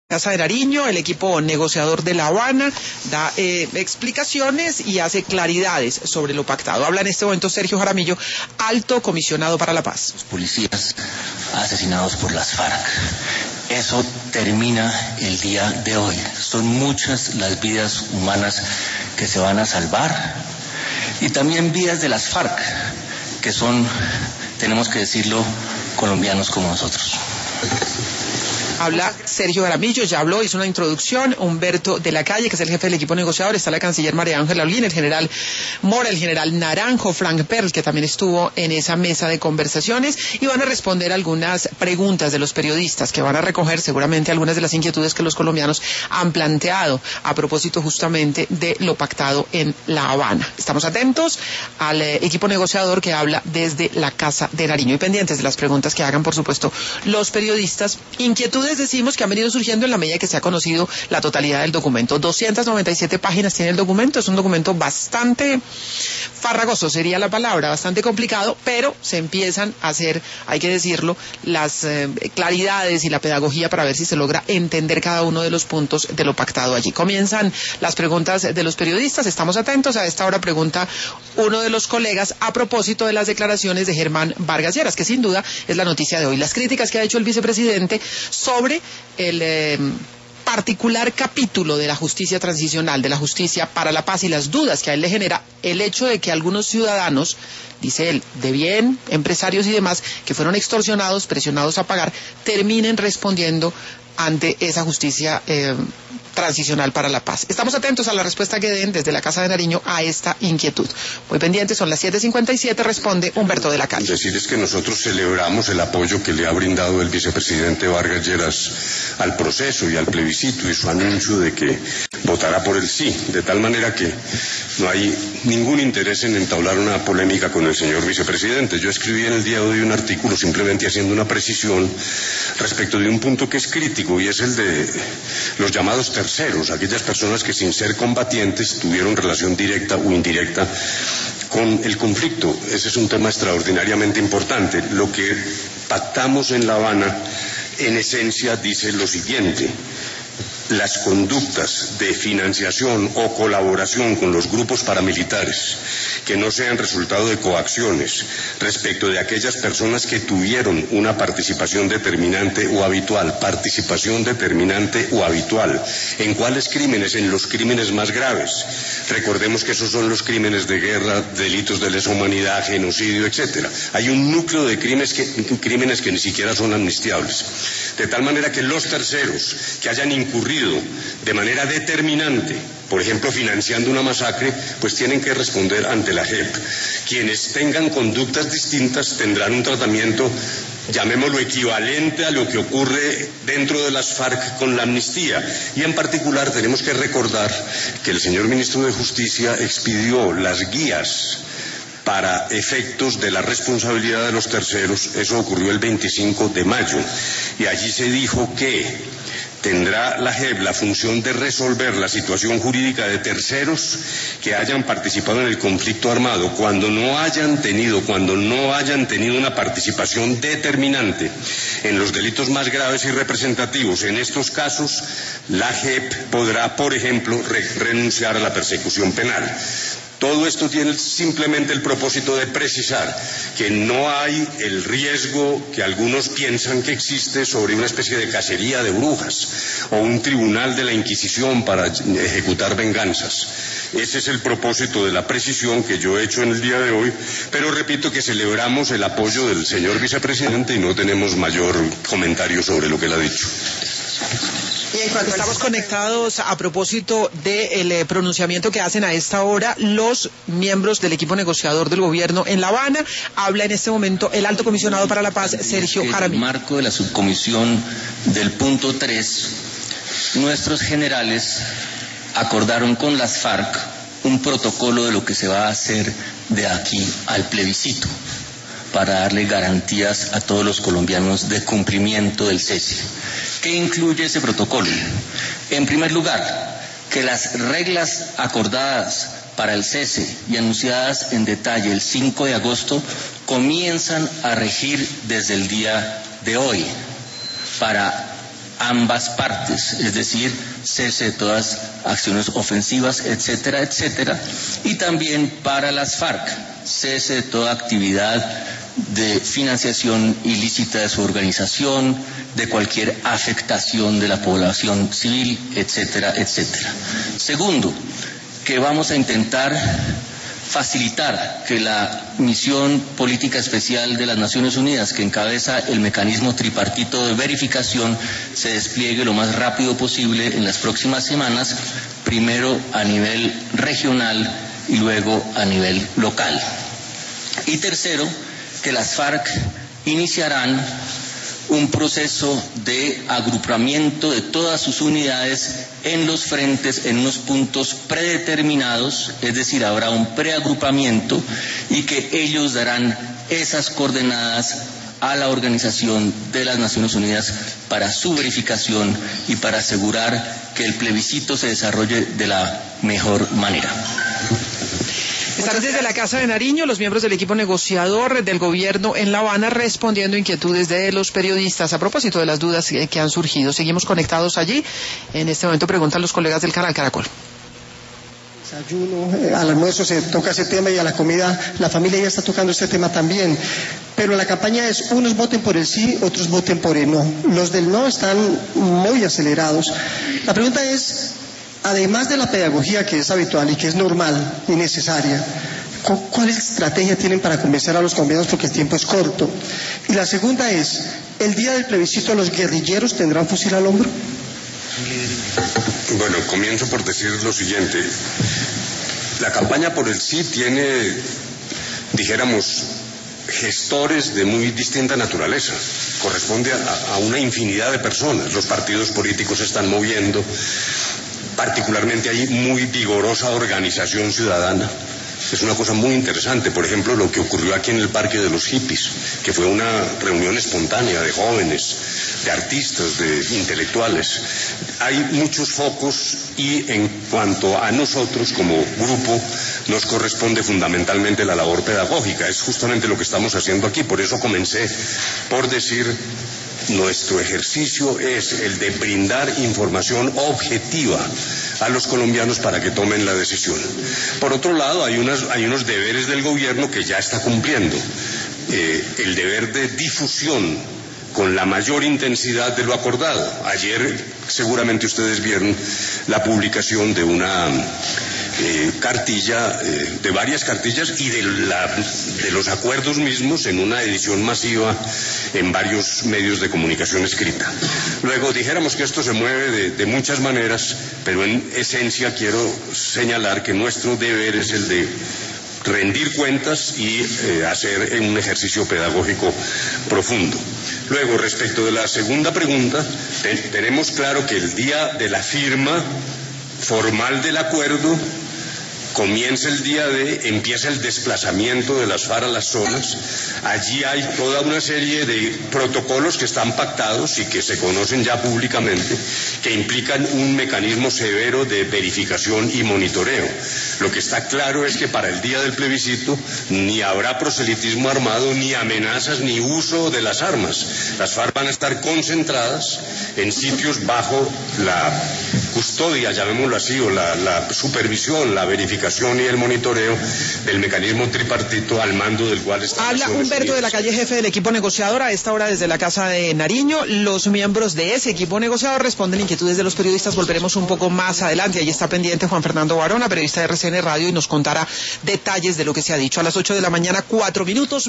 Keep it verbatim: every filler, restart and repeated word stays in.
Casa de Nariño, el equipo negociador de La Habana, da eh, explicaciones y hace claridades sobre lo pactado. Habla en este momento Sergio Jaramillo, alto comisionado para la paz. Los policías asesinados por las FARC. Eso termina el día de hoy. Son muchas las vidas humanas que se van a salvar y también vidas de las FARC, que son, tenemos que decirlo, colombianos como nosotros. Habla Sergio Jaramillo, ya habló, hizo una introducción. Humberto de la Calle, que es el jefe del equipo negociador, está la canciller María Ángela Olguín, el general Mora, el general Naranjo, Frank Perl, que también estuvo en esa mesa de conversaciones, y van a responder algunas preguntas de los periodistas, que van a recoger seguramente algunas de las inquietudes que los colombianos han planteado a propósito justamente de lo pactado en La Habana. Estamos atentos al eh, equipo negociador que habla desde la Casa de Nariño y pendientes de las preguntas que hagan, por supuesto, los periodistas. Inquietudes, decimos, que han venido surgiendo en la medida que se ha conocido la totalidad del documento. doscientas noventa y siete páginas tiene el documento, es un documento bastante farragoso, sería la palabra, bastante complicado, pero se empiezan a hacer, hay que decirlo, las eh, claridades y la pedagogía para ver si se logra entender cada uno de los puntos de lo pactado allí. Comienzan las preguntas de los periodistas, estamos atentos. A esta hora pregunta uno de los colegas a propósito de las declaraciones de Germán Vargas Lleras, que sin duda es la noticia de hoy. Las críticas que ha hecho el vicepresidente sobre sobre el eh, particular capítulo de la justicia transicional, de la justicia para la paz, y las dudas que a él le genera el hecho de que algunos ciudadanos, dice él, de bien, empresarios y demás, que fueron extorsionados, presionados a pagar, terminen respondiendo ante esa justicia eh, transicional para la paz. Estamos atentos a la respuesta que den desde la Casa de Nariño a esta inquietud. Muy pendientes, son las siete cincuenta y siete, responde Humberto de la Calle. Decir es que nosotros celebramos el apoyo que le ha brindado el vicepresidente Vargas Lleras al proceso y al plebiscito y su anuncio de que votará por el sí, de tal manera que no hay ningún interés en entablar una polémica con el señor vicepresidente. Yo escribí en el día de hoy un artículo simplemente haciendo una precisión respecto de un punto que es crítico, y es el de los llamados terceros, aquellas personas que sin ser combatientes tuvieron relación directa o indirecta con el conflicto. Ese es un tema extraordinariamente importante. Lo que pactamos en La Habana, en esencia, dice lo siguiente: las conductas de financiación o colaboración con los grupos paramilitares que no sean resultado de coacciones respecto de aquellas personas que tuvieron una participación determinante o habitual, participación determinante o habitual, ¿en cuáles crímenes? En los crímenes más graves. Recordemos que esos son los crímenes de guerra, delitos de lesa humanidad, genocidio, etcétera. Hay un núcleo de crímenes que, crímenes que ni siquiera son amnistiables. De tal manera que los terceros que hayan incurrido de manera determinante, por ejemplo financiando una masacre, pues tienen que responder ante la J E P. Quienes tengan conductas distintas tendrán un tratamiento, llamémoslo, equivalente a lo que ocurre dentro de las FARC con la amnistía. Y en particular tenemos que recordar que el señor ministro de Justicia expidió las guías para efectos de la responsabilidad de los terceros. Eso ocurrió el veinticinco de mayo, y allí se dijo que tendrá la J E P la función de resolver la situación jurídica de terceros que hayan participado en el conflicto armado cuando no hayan tenido, cuando no hayan tenido una participación determinante en los delitos más graves y representativos. En estos casos, la J E P podrá, por ejemplo, re renunciar a la persecución penal. Todo esto tiene simplemente el propósito de precisar que no hay el riesgo que algunos piensan que existe sobre una especie de cacería de brujas o un tribunal de la Inquisición para ejecutar venganzas. Ese es el propósito de la precisión que yo he hecho en el día de hoy, pero repito que celebramos el apoyo del señor vicepresidente y no tenemos mayor comentario sobre lo que él ha dicho. Y en cuanto estamos conectados a propósito del eh, pronunciamiento que hacen a esta hora los miembros del equipo negociador del gobierno en La Habana, habla en este momento el alto comisionado para la paz, Sergio Jaramillo. En el marco de la subcomisión del punto tres, nuestros generales acordaron con las FARC un protocolo de lo que se va a hacer de aquí al plebiscito, para darle garantías a todos los colombianos de cumplimiento del cese. ¿Qué incluye ese protocolo? En primer lugar, que las reglas acordadas para el cese y anunciadas en detalle el cinco de agosto comienzan a regir desde el día de hoy para ambas partes, es decir, cese de todas acciones ofensivas, etcétera, etcétera, y también para las FARC, cese de toda actividad de financiación ilícita de su organización, de cualquier afectación de la población civil, etcétera, etcétera. Segundo, que vamos a intentar facilitar que la misión política especial de las Naciones Unidas, que encabeza el mecanismo tripartito de verificación, se despliegue lo más rápido posible en las próximas semanas, primero a nivel regional y luego a nivel local. Y tercero, que las FARC iniciarán un proceso de agrupamiento de todas sus unidades en los frentes, en unos puntos predeterminados, es decir, habrá un preagrupamiento y que ellos darán esas coordenadas a la Organización de las Naciones Unidas para su verificación y para asegurar que el plebiscito se desarrolle de la mejor manera. Están desde la Casa de Nariño los miembros del equipo negociador del gobierno en La Habana respondiendo inquietudes de los periodistas a propósito de las dudas que han surgido. Seguimos conectados allí. En este momento preguntan los colegas del canal Caracol. Desayuno, eh, al almuerzo se toca ese tema y a la comida la familia ya está tocando este tema también. Pero la campaña es unos voten por el sí, otros voten por el no. Los del no están muy acelerados. La pregunta es, además de la pedagogía que es habitual y que es normal y necesaria, ¿cuál estrategia tienen para convencer a los colombianos porque el tiempo es corto? Y la segunda es, ¿el día del plebiscito los guerrilleros tendrán fusil al hombro? Bueno, comienzo por decir lo siguiente. La campaña por el sí tiene, dijéramos, gestores de muy distinta naturaleza. Corresponde a, a una infinidad de personas. Los partidos políticos se están moviendo. Particularmente hay muy vigorosa organización ciudadana. Es una cosa muy interesante, por ejemplo, lo que ocurrió aquí en el Parque de los Hippies, que fue una reunión espontánea de jóvenes, de artistas, de intelectuales. Hay muchos focos y en cuanto a nosotros como grupo nos corresponde fundamentalmente la labor pedagógica. Es justamente lo que estamos haciendo aquí, por eso comencé por decir: nuestro ejercicio es el de brindar información objetiva a los colombianos para que tomen la decisión. Por otro lado, hay, unas, hay unos deberes del gobierno que ya está cumpliendo. Eh, el deber de difusión con la mayor intensidad de lo acordado. Ayer seguramente ustedes vieron la publicación de una eh, cartilla, eh, de varias cartillas y de, la, de los acuerdos mismos en una edición masiva en varios medios de comunicación escrita. Luego, dijéramos que esto se mueve de, de muchas maneras, pero en esencia quiero señalar que nuestro deber es el de rendir cuentas y eh, hacer un ejercicio pedagógico profundo. Luego, respecto de la segunda pregunta, te, tenemos claro que el día de la firma formal del acuerdo comienza el día de, empieza el desplazamiento de las FARC a las zonas. Allí hay toda una serie de protocolos que están pactados y que se conocen ya públicamente, que implican un mecanismo severo de verificación y monitoreo. Lo que está claro es que para el día del plebiscito ni habrá proselitismo armado, ni amenazas, ni uso de las armas. Las FARC van a estar concentradas en sitios bajo la custodia, llamémoslo así, o la, la supervisión, la verificación y el monitoreo del mecanismo tripartito al mando del cual está. Habla Humberto de la Calle, jefe del equipo negociador, a esta hora desde la Casa de Nariño. Los miembros de ese equipo negociador responden inquietudes de los periodistas. Volveremos un poco más adelante. Ahí está pendiente Juan Fernando Barona, periodista de R C N Radio, y nos contará detalles de lo que se ha dicho. A las ocho de la mañana, cuatro minutos.